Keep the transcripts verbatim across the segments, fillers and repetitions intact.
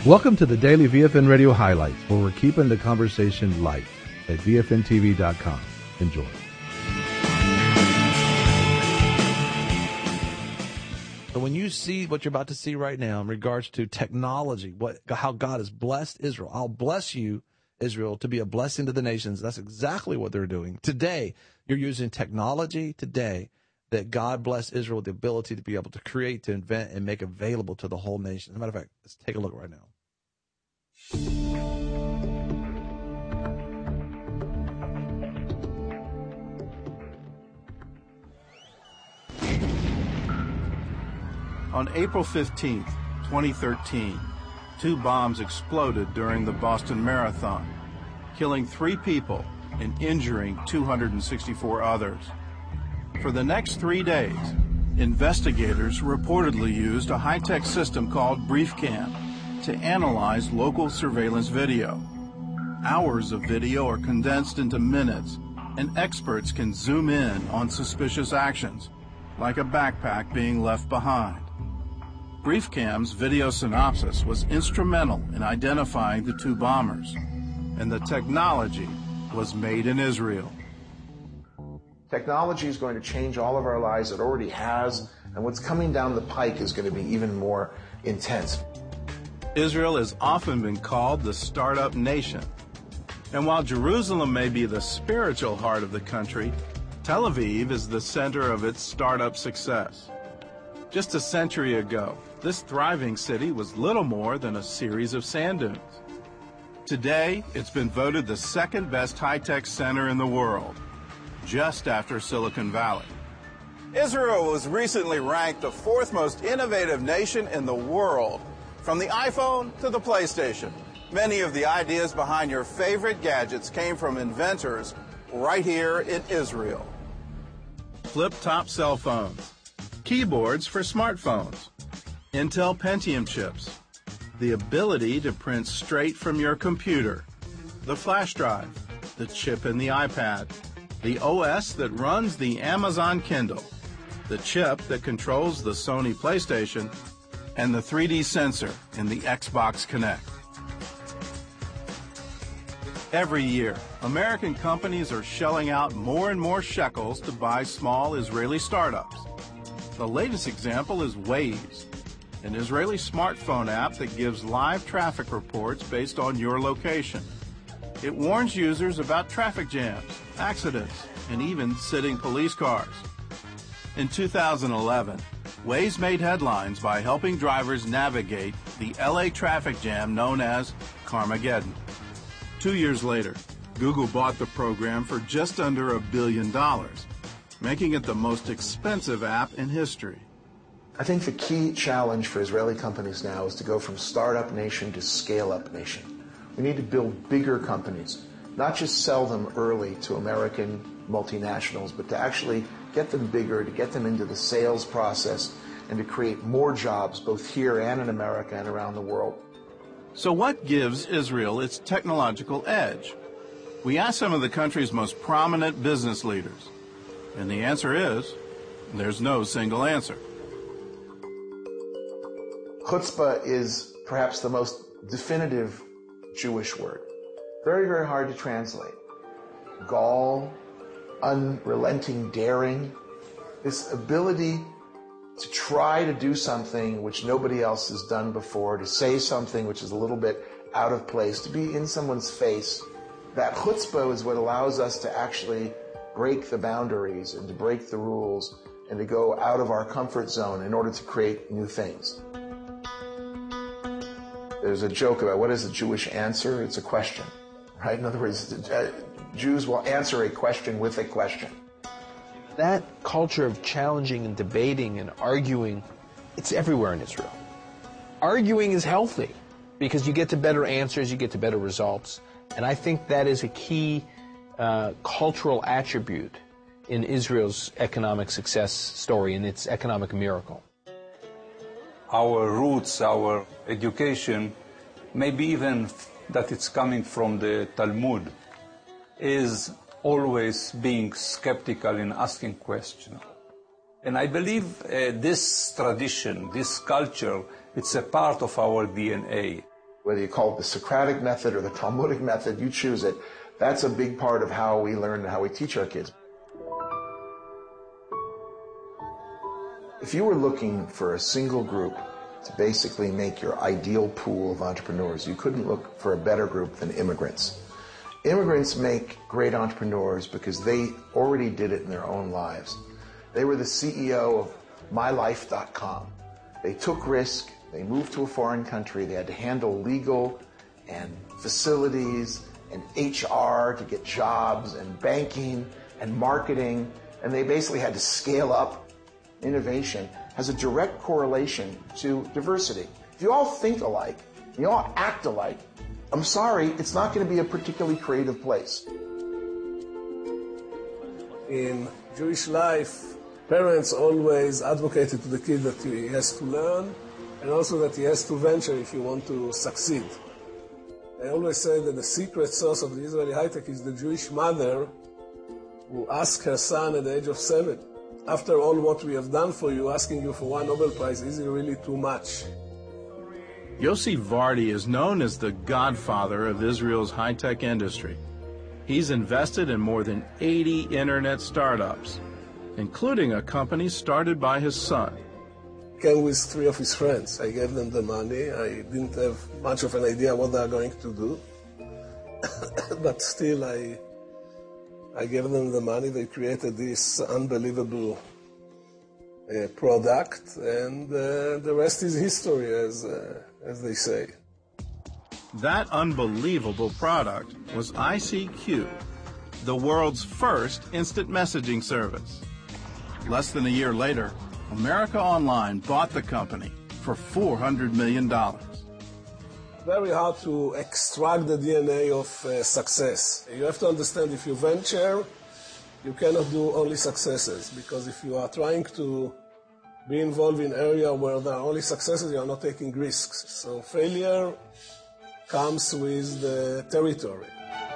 Welcome to the Daily V F N Radio Highlights, where we're keeping the conversation light at V F N T V dot com. Enjoy. So when you see what you're about to see right now in regards to technology, what how God has blessed Israel, I'll bless you, Israel, to be a blessing to the nations. That's exactly what they're doing. Today, you're using technology today that God blessed Israel with the ability to be able to create, to invent, and make available to the whole nation. As a matter of fact, let's take a look right now. On April fifteenth, twenty thirteen, two bombs exploded during the Boston Marathon, killing three people and injuring two hundred sixty-four others. For the next three days, investigators reportedly used a high-tech system called BriefCam to analyze local surveillance video. Hours of video are condensed into minutes, and experts can zoom in on suspicious actions, like a backpack being left behind. BriefCam's video synopsis was instrumental in identifying the two bombers, and the technology was made in Israel. Technology is going to change all of our lives. It already has, and what's coming down the pike is going to be even more intense. Israel has often been called the startup nation. And while Jerusalem may be the spiritual heart of the country, Tel Aviv is the center of its startup success. Just a century ago, this thriving city was little more than a series of sand dunes. Today, it's been voted the second best high-tech center in the world, just after Silicon Valley. Israel was recently ranked the fourth most innovative nation in the world, from the iPhone to the PlayStation. Many of the ideas behind your favorite gadgets came from inventors right here in Israel. Flip-top cell phones, keyboards for smartphones, Intel Pentium chips, the ability to print straight from your computer, the flash drive, the chip in the iPad, the O S that runs the Amazon Kindle, the chip that controls the Sony PlayStation, and the three D sensor in the Xbox Kinect. Every year, American companies are shelling out more and more shekels to buy small Israeli startups. The latest example is Waze, an Israeli smartphone app that gives live traffic reports based on your location. It warns users about traffic jams, accidents, and even sitting police cars. In two thousand eleven, Waze made headlines by helping drivers navigate the L A traffic jam known as Carmageddon. Two years later, Google bought the program for just under a billion dollars, making it the most expensive app in history. I think the key challenge for Israeli companies now is to go from startup nation to scale-up nation. We need to build bigger companies, not just sell them early to American multinationals, but to actually get them bigger, to get them into the sales process, and to create more jobs both here and in America and around the world. So what gives Israel its technological edge? We asked some of the country's most prominent business leaders, and the answer is, there's no single answer. Chutzpah is perhaps the most definitive Jewish word. Very, very hard to translate. Gall, unrelenting daring, this ability to try to do something which nobody else has done before, to say something which is a little bit out of place, to be in someone's face. That chutzpah is what allows us to actually break the boundaries and to break the rules and to go out of our comfort zone in order to create new things. There's a joke about what is a Jewish answer? It's a question, right? In other words, Jews will answer a question with a question. That culture of challenging and debating and arguing, it's everywhere in Israel. Arguing is healthy because you get to better answers, you get to better results. And I think that is a key uh, cultural attribute in Israel's economic success story and its economic miracle. Our roots, our education, maybe even that it's coming from the Talmud, is always being skeptical and asking questions. And I believe uh, this tradition, this culture, it's a part of our D N A. Whether you call it the Socratic method or the Talmudic method, you choose it. That's a big part of how we learn and how we teach our kids. If you were looking for a single group to basically make your ideal pool of entrepreneurs, you couldn't look for a better group than immigrants. Immigrants make great entrepreneurs because they already did it in their own lives. They were the C E O of my life dot com. They took risk, they moved to a foreign country, they had to handle legal and facilities and H R to get jobs and banking and marketing, and they basically had to scale up. Innovation has a direct correlation to diversity. If you all think alike, you all act alike, I'm sorry, it's not going to be a particularly creative place. In Jewish life, parents always advocated to the kid that he has to learn and also that he has to venture if he wants to succeed. I always say that the secret source of the Israeli high-tech is the Jewish mother who asked her son at the age of seven, after all what we have done for you, asking you for one Nobel Prize, is it really too much? Yossi Vardi is known as the godfather of Israel's high-tech industry. He's invested in more than eighty internet startups, including a company started by his son. He came with three of his friends. I gave them the money. I didn't have much of an idea what they are going to do. But still, I, I gave them the money. They created this unbelievable uh, product, and uh, the rest is history, as uh, as they say. That unbelievable product was I C Q, the world's first instant messaging service. Less than a year later, America Online bought the company for four hundred million dollars. Very hard to extract the D N A of uh, success. You have to understand, if you venture, you cannot do only successes, because if you are trying to be involved in an area where there are only successes, you are not taking risks. So failure comes with the territory.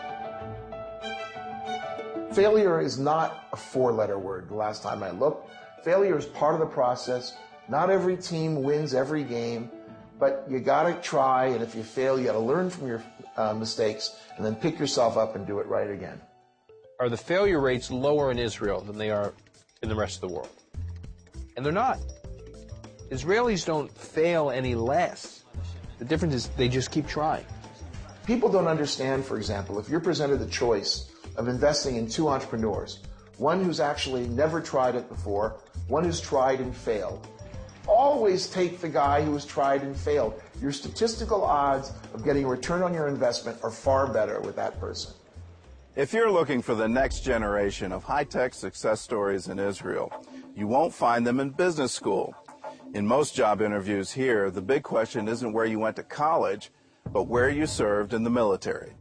Failure is not a four-letter word the last time I looked. Failure is part of the process. Not every team wins every game, but you gotta try, and if you fail, you gotta learn from your uh, mistakes and then pick yourself up and do it right again. Are the failure rates lower in Israel than they are in the rest of the world? And they're not. Israelis don't fail any less. The difference is they just keep trying. People don't understand, for example, if you're presented the choice of investing in two entrepreneurs, one who's actually never tried it before, one who's tried and failed. Always take the guy who has tried and failed. Your statistical odds of getting a return on your investment are far better with that person. If you're looking for the next generation of high-tech success stories in Israel, you won't find them in business school. In most job interviews here, the big question isn't where you went to college, but where you served in the military.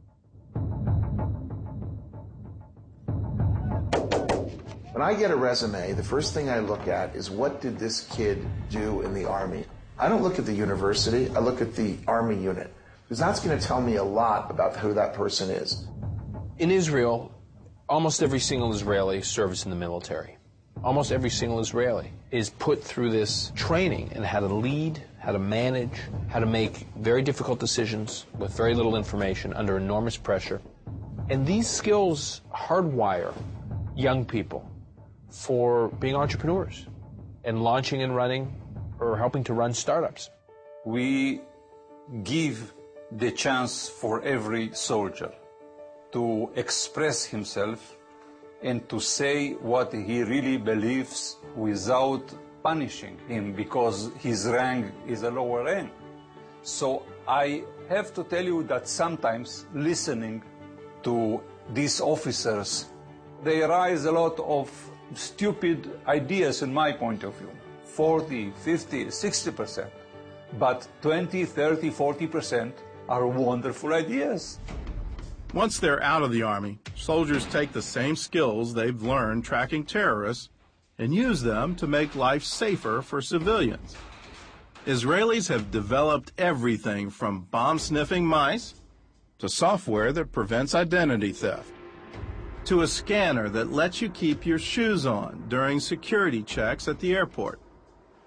When I get a resume, the first thing I look at is, what did this kid do in the Army? I don't look at the university, I look at the Army unit, because that's going to tell me a lot about who that person is. In Israel, almost every single Israeli serves in the military. Almost every single Israeli is put through this training in how to lead, how to manage, how to make very difficult decisions with very little information under enormous pressure. And these skills hardwire young people for being entrepreneurs and launching and running or helping to run startups. We give the chance for every soldier to express himself and to say what he really believes without punishing him because his rank is a lower rank. So I have to tell you that sometimes listening to these officers, they raise a lot of stupid ideas in my point of view, forty, fifty, sixty percent. But twenty, thirty, forty percent are wonderful ideas. Once they're out of the Army, soldiers take the same skills they've learned tracking terrorists and use them to make life safer for civilians. Israelis have developed everything from bomb-sniffing mice to software that prevents identity theft, to a scanner that lets you keep your shoes on during security checks at the airport.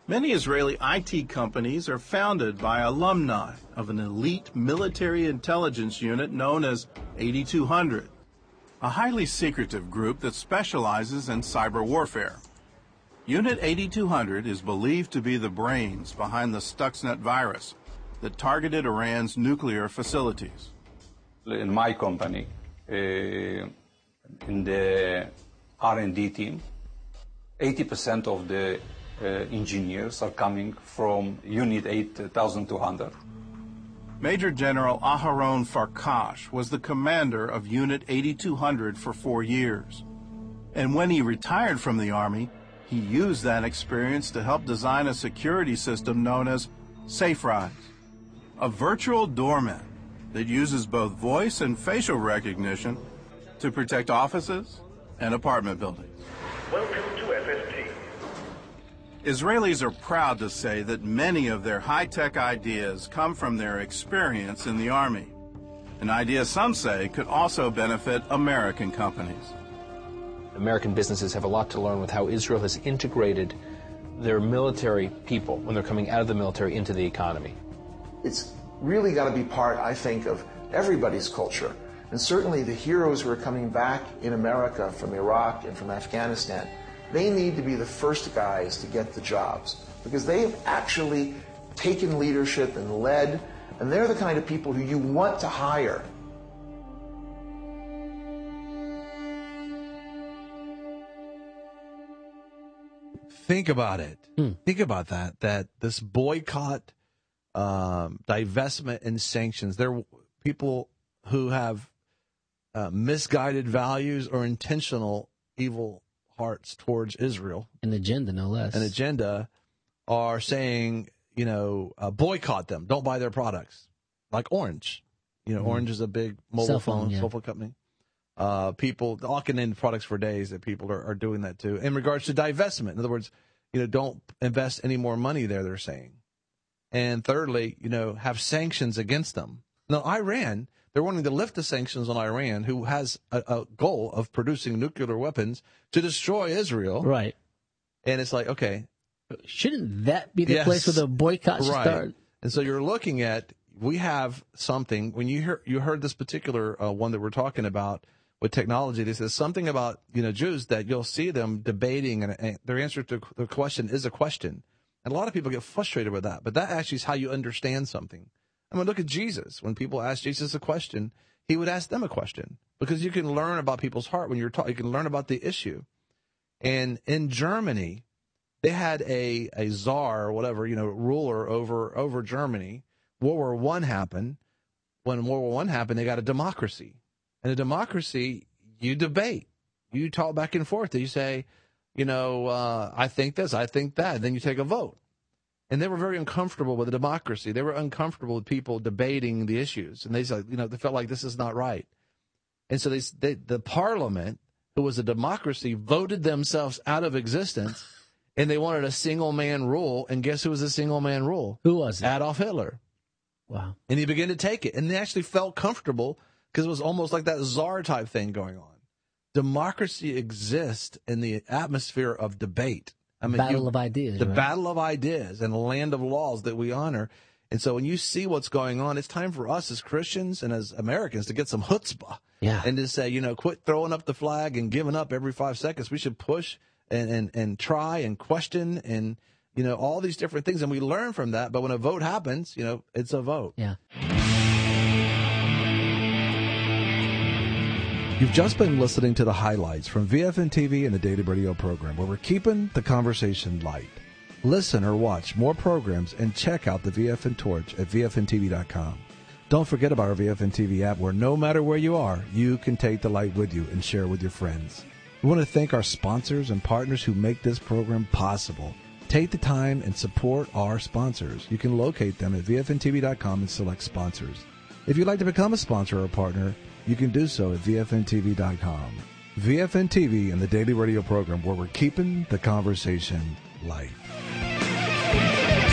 Many Israeli I T companies are founded by alumni of an elite military intelligence unit known as eighty-two hundred, a highly secretive group that specializes in cyber warfare. Unit eighty-two hundred is believed to be the brains behind the Stuxnet virus that targeted Iran's nuclear facilities. In my company, uh, in the R and D team, eighty percent of the uh, engineers are coming from Unit eight thousand two hundred. Major General Aharon Farkash was the commander of Unit eighty-two hundred for four years. And when he retired from the Army, he used that experience to help design a security system known as SafeRise, a virtual doorman that uses both voice and facial recognition to protect offices and apartment buildings. Welcome to F S T. Israelis are proud to say that many of their high-tech ideas come from their experience in the Army, an idea some say could also benefit American companies. American businesses have a lot to learn with how Israel has integrated their military people when they're coming out of the military into the economy. It's really got to be part, I think, of everybody's culture. And certainly the heroes who are coming back in America from Iraq and from Afghanistan, they need to be the first guys to get the jobs because they've actually taken leadership and led, and they're the kind of people who you want to hire. Think about it. Hmm. Think about that, that this boycott, um, divestment, and sanctions, there are people who have uh, misguided values or intentional evil hearts towards Israel. An agenda, no less. An agenda are saying, you know, uh, boycott them. Don't buy their products. Like Orange. You know, Mm-hmm. Orange is a big mobile Cell phone, phone, yeah. cell phone company. Uh, people, I can name products for days that people are, are doing that too. In regards to divestment, in other words, you know, don't invest any more money there, they're saying. And thirdly, you know, have sanctions against them. Now, Iran, they're wanting to lift the sanctions on Iran, who has a, a goal of producing nuclear weapons to destroy Israel. Right. And it's like, okay. Shouldn't that be the Yes. place where the boycott should Right. start? And so you're looking at, we have something, when you hear, you heard this particular uh, one that we're talking about with technology, this is something about, you know, Jews that you'll see them debating, and, and their answer to the question is a question. And a lot of people get frustrated with that, but that actually is how you understand something. I mean, look at Jesus. When people ask Jesus a question, he would ask them a question, because you can learn about people's heart when you're talking. You can learn about the issue. And in Germany, they had a, a czar or whatever, you know, ruler over, over Germany. World War One happened. When World War One happened, they got a democracy. And a democracy, you debate. You talk back and forth. You say, you know, uh, I think this, I think that. Then you take a vote. And they were very uncomfortable with the democracy. They were uncomfortable with people debating the issues. And they said, you know, they felt like this is not right. And so they, they the parliament, who was a democracy, voted themselves out of existence. And they wanted a single man rule. And guess who was a single man rule? Who was it? Adolf Hitler. Wow. And he began to take it. And they actually felt comfortable because it was almost like that czar type thing going on. Democracy exists in the atmosphere of debate. I mean, battle you, of ideas. The right? battle of ideas and a land of laws that we honor. And so when you see what's going on, it's time for us as Christians and as Americans to get some chutzpah. Yeah. And to say, you know, quit throwing up the flag and giving up every five seconds. We should push and, and, and try and question and, you know, all these different things. And we learn from that. But when a vote happens, you know, it's a vote. Yeah. You've just been listening to the highlights from V F N T V and the Daily Radio program, where we're keeping the conversation light. Listen or watch more programs and check out the V F N Torch at V F N T V dot com. Don't forget about our V F N T V app, where no matter where you are, you can take the light with you and share with your friends. We want to thank our sponsors and partners who make this program possible. Take the time and support our sponsors. You can locate them at V F N T V dot com and select sponsors. If you'd like to become a sponsor or a partner, you can do so at V F N T V dot com. V F N T V and the Daily Radio program, where we're keeping the conversation light.